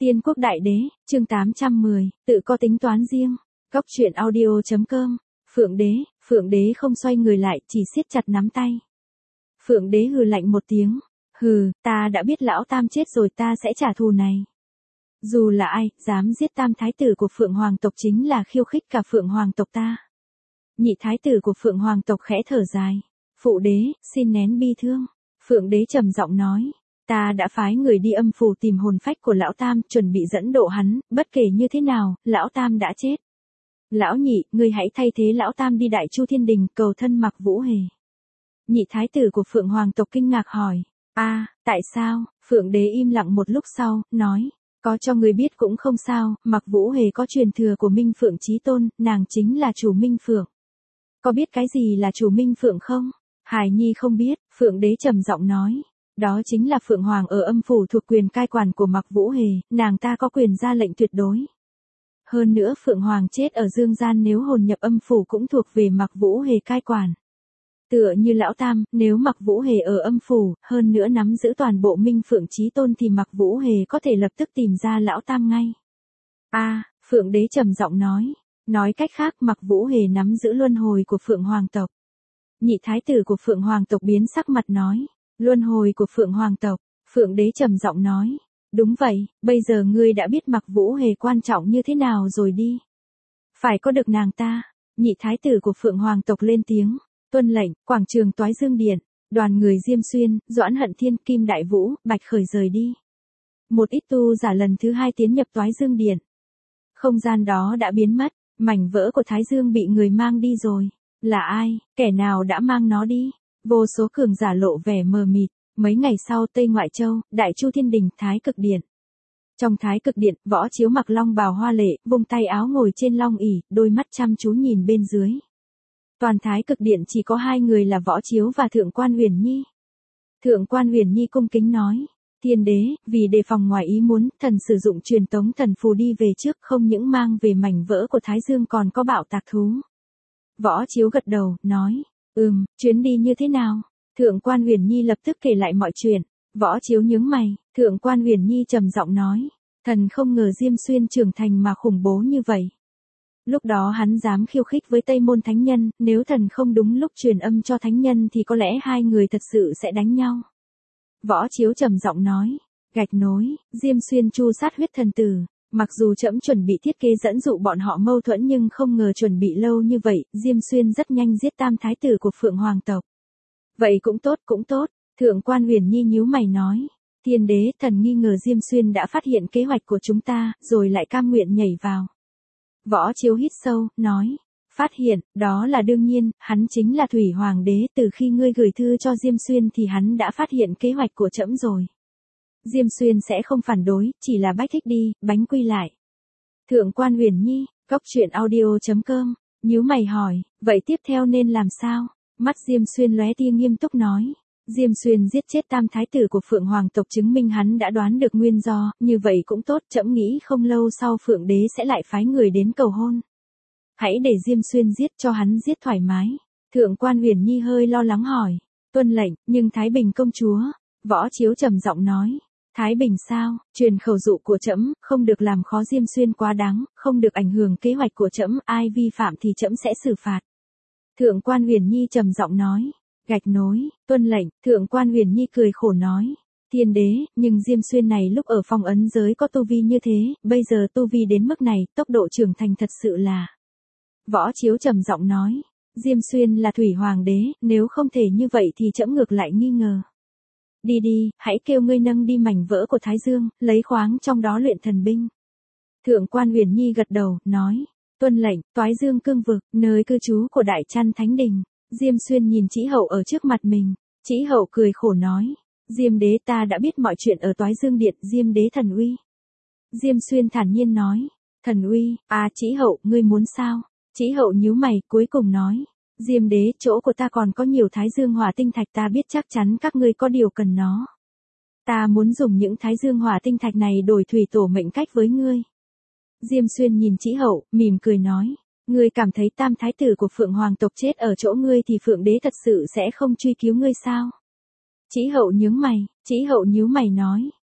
Tiên quốc đại đế, chương 810, tự có tính toán riêng. Góc truyện audio.com. Phượng đế không xoay người lại, chỉ siết chặt nắm tay. Phượng đế hừ lạnh một tiếng. Hừ, ta đã biết lão tam chết rồi, ta sẽ trả thù này. Dù là ai, dám giết tam thái tử của Phượng Hoàng tộc chính là khiêu khích cả Phượng Hoàng tộc ta. Nhị thái tử của Phượng Hoàng tộc khẽ thở dài. Phụ đế, xin nén bi thương. Phượng đế trầm giọng nói. Ta đã phái người đi âm phủ tìm hồn phách của lão tam, chuẩn bị dẫn độ hắn, bất kể như thế nào, lão tam đã chết. Lão nhị, ngươi hãy thay thế lão tam đi Đại Chu Thiên Đình, cầu thân Mặc Vũ Hề. Nhị thái tử của Phượng Hoàng tộc kinh ngạc hỏi. Tại sao? Phượng đế im lặng một lúc sau, nói. Có cho ngươi biết cũng không sao, Mặc Vũ Hề có truyền thừa của Minh Phượng Chí Tôn, nàng chính là chủ Minh Phượng. Có biết cái gì là chủ Minh Phượng không? Hải Nhi không biết, Phượng đế trầm giọng nói. Đó chính là Phượng Hoàng ở âm phủ thuộc quyền cai quản của Mặc Vũ Hề, nàng ta có quyền ra lệnh tuyệt đối. Hơn nữa Phượng Hoàng chết ở dương gian, nếu hồn nhập âm phủ cũng thuộc về Mặc Vũ Hề cai quản. Tựa như lão tam, nếu Mặc Vũ Hề ở âm phủ, hơn nữa nắm giữ toàn bộ Minh Phượng Chí Tôn thì Mặc Vũ Hề có thể lập tức tìm ra lão tam ngay. Phượng đế trầm giọng nói. Nói cách khác, Mặc Vũ Hề nắm giữ luân hồi của Phượng Hoàng tộc. Nhị thái tử của Phượng Hoàng tộc biến sắc mặt nói. Luân hồi của Phượng Hoàng tộc. Phượng đế trầm giọng nói. Đúng vậy, bây giờ ngươi đã biết Mặc Vũ Hề quan trọng như thế nào rồi đi. Phải có được nàng ta. Nhị thái tử của Phượng Hoàng tộc lên tiếng. Tuân lệnh, quảng trường Toái Dương Điện. Đoàn người Diêm Xuyên, Doãn Hận Thiên, Kim Đại Vũ, Bạch Khởi rời đi. Một ít tu giả lần thứ hai tiến nhập Toái Dương Điện. Không gian đó đã biến mất, mảnh vỡ của Thái Dương bị người mang đi rồi. Là ai, kẻ nào đã mang nó đi? Vô số cường giả lộ vẻ mờ mịt. Mấy ngày sau, Tây Ngoại Châu, Đại Chu Thiên Đình, Thái Cực Điện. Trong Thái Cực Điện, Võ Chiếu mặc long bào hoa lệ, vung tay áo ngồi trên long ỷ, đôi mắt chăm chú nhìn bên dưới. Toàn Thái Cực Điện chỉ có hai người là Võ Chiếu và Thượng Quan Huyền Nhi. Thượng Quan Huyền Nhi cung kính nói. Thiên đế, vì đề phòng ngoài ý muốn, thần sử dụng truyền tống thần phù đi về trước, không những mang về mảnh vỡ của Thái Dương còn có bảo tạc thú. Võ Chiếu gật đầu, nói. Chuyến đi như thế nào? Thượng Quan Huyền Nhi lập tức kể lại mọi chuyện. Võ Chiếu nhướng mày, Thượng Quan Huyền Nhi trầm giọng nói. Thần không ngờ Diêm Xuyên trưởng thành mà khủng bố như vậy. Lúc đó hắn dám khiêu khích với Tây Môn Thánh Nhân, nếu thần không đúng lúc truyền âm cho Thánh Nhân thì có lẽ hai người thật sự sẽ đánh nhau. Võ Chiếu trầm giọng nói. Gạch nối, Diêm Xuyên chu sát huyết thần tử. Mặc dù trẫm chuẩn bị thiết kế dẫn dụ bọn họ mâu thuẫn nhưng không ngờ chuẩn bị lâu như vậy, Diêm Xuyên rất nhanh giết tam thái tử của Phượng Hoàng tộc. Vậy cũng tốt, Thượng Quan Huyền Nhi nhíu mày nói. Thiên đế, thần nghi ngờ Diêm Xuyên đã phát hiện kế hoạch của chúng ta, rồi lại cam nguyện nhảy vào. Võ Chiếu hít sâu, nói. Phát hiện, đó là đương nhiên, hắn chính là Thủy Hoàng đế, từ khi ngươi gửi thư cho Diêm Xuyên thì hắn đã phát hiện kế hoạch của trẫm rồi. Diêm Xuyên sẽ không phản đối, chỉ là bách thích đi, bánh quy lại. Thượng Quan Huyền Nhi, góc truyện audio.com, nhíu mày hỏi, vậy tiếp theo nên làm sao? Mắt Diêm Xuyên lóe tia nghiêm túc nói. Diêm Xuyên giết chết tam thái tử của Phượng Hoàng tộc chứng minh hắn đã đoán được nguyên do, như vậy cũng tốt, trẫm nghĩ không lâu sau Phượng đế sẽ lại phái người đến cầu hôn. Hãy để Diêm Xuyên giết cho hắn giết thoải mái. Thượng Quan Huyền Nhi hơi lo lắng hỏi. Tuân lệnh, nhưng Thái Bình công chúa. Võ Chiếu trầm giọng nói. Thái Bình sao? Truyền khẩu dụ của trẫm, không được làm khó Diêm Xuyên quá đáng, không được ảnh hưởng kế hoạch của trẫm, ai vi phạm thì trẫm sẽ xử phạt. Thượng Quan Huyền Nhi trầm giọng nói. Gạch nối, tuân lệnh, Thượng Quan Huyền Nhi cười khổ nói. Thiên đế, nhưng Diêm Xuyên này lúc ở phong ấn giới có tu vi như thế, bây giờ tu vi đến mức này, tốc độ trưởng thành thật sự là. Võ Chiếu trầm giọng nói. Diêm Xuyên là Thủy Hoàng đế, nếu không thể như vậy thì trẫm ngược lại nghi ngờ. Đi, hãy kêu ngươi nâng đi mảnh vỡ của Thái Dương, lấy khoáng trong đó luyện thần binh. Thượng Quan Huyền Nhi gật đầu, nói. Tuân lệnh, Toái Dương cương vực, nơi cư trú của Đại Trăn Thánh Đình. Diêm Xuyên nhìn Chí Hậu ở trước mặt mình. Chí Hậu cười khổ nói. Diêm đế, ta đã biết mọi chuyện ở Toái Dương Điện, Diêm đế thần uy. Diêm Xuyên thản nhiên nói. Thần uy, Chí Hậu, ngươi muốn sao? Chí Hậu nhíu mày, cuối cùng nói. Diêm đế, chỗ của ta còn có nhiều Thái Dương hỏa tinh thạch, ta biết chắc chắn các ngươi có điều cần nó. Ta muốn dùng những Thái Dương hỏa tinh thạch này đổi thủy tổ mệnh cách với ngươi. Diêm Xuyên nhìn Chí Hậu, mỉm cười nói. Ngươi cảm thấy tam thái tử của Phượng Hoàng tộc chết ở chỗ ngươi thì Phượng đế thật sự sẽ không truy cứu ngươi sao? Chí Hậu nhướng mày, Chí Hậu nhíu mày nói.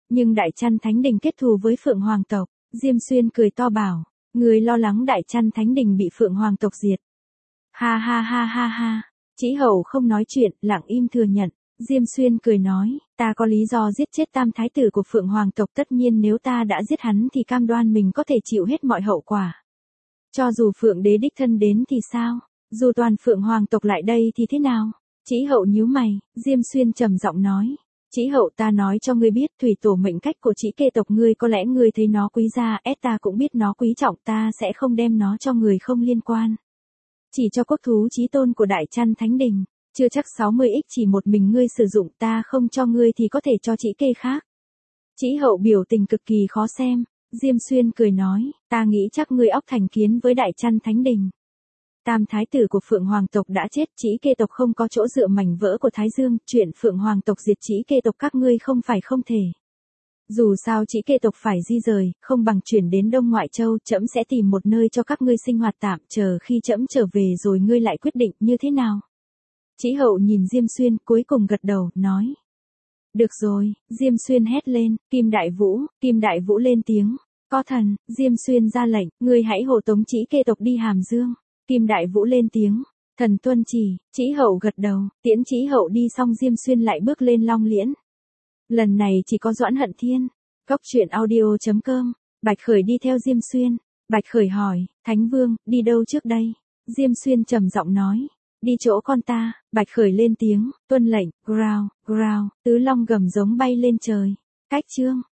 Nhưng Đại Chăn Thánh Đình kết thù với Phượng Hoàng tộc. Diêm Xuyên cười to bảo, người lo lắng Đại Chăn Thánh Đình bị Phượng Hoàng tộc diệt. Ha ha ha ha ha. Chí Hậu không nói chuyện, lặng im thừa nhận. Diêm Xuyên cười nói, ta có lý do giết chết tam thái tử của Phượng Hoàng tộc, tất nhiên nếu ta đã giết hắn thì cam đoan mình có thể chịu hết mọi hậu quả. Cho dù Phượng đế đích thân đến thì sao? Dù toàn Phượng Hoàng tộc lại đây thì thế nào? Chí Hậu nhíu mày, Diêm Xuyên trầm giọng nói. Chí Hậu, ta nói cho ngươi biết, thủy tổ mệnh cách của Chí Kê tộc ngươi có lẽ ngươi thấy nó quý giá, ta cũng biết nó quý trọng, ta sẽ không đem nó cho người không liên quan. Chỉ cho cốt thú chí tôn của Đại Chăn Thánh Đình, chưa chắc 60x chỉ một mình ngươi sử dụng, ta không cho ngươi thì có thể cho Chí Kê khác. Chí Hậu biểu tình cực kỳ khó xem. Diêm Xuyên cười nói, ta nghĩ chắc ngươi óc thành kiến với Đại Chăn Thánh Đình. Tam thái tử của Phượng Hoàng tộc đã chết, Chí Kê tộc không có chỗ dựa, mảnh vỡ của Thái Dương, chuyện Phượng Hoàng tộc diệt Chí Kê tộc các ngươi không phải không thể. Dù sao Chí Kê tộc phải di rời, không bằng chuyển đến Đông Ngoại Châu, trẫm sẽ tìm một nơi cho các ngươi sinh hoạt tạm, chờ khi trẫm trở về rồi ngươi lại quyết định như thế nào. Chí Hậu nhìn Diêm Xuyên, cuối cùng gật đầu, nói. Được rồi, Diêm Xuyên hét lên, Kim Đại Vũ lên tiếng. Có thần, Diêm Xuyên ra lệnh, ngươi hãy hộ tống Chí Kê tộc đi Hàm Dương. Kim Đại Vũ lên tiếng, thần tuân chỉ. Chí Hậu gật đầu, tiễn Chí Hậu đi xong Diêm Xuyên lại bước lên Long Liễn. Lần này chỉ có Doãn Hận Thiên. Góc truyện audio.com. Bạch Khởi đi theo Diêm Xuyên. Bạch Khởi hỏi, Thánh Vương, đi đâu trước đây? Diêm Xuyên trầm giọng nói, đi chỗ con ta. Bạch Khởi lên tiếng, tuân lệnh, growl, growl, tứ long gầm giống bay lên trời. Cách chương.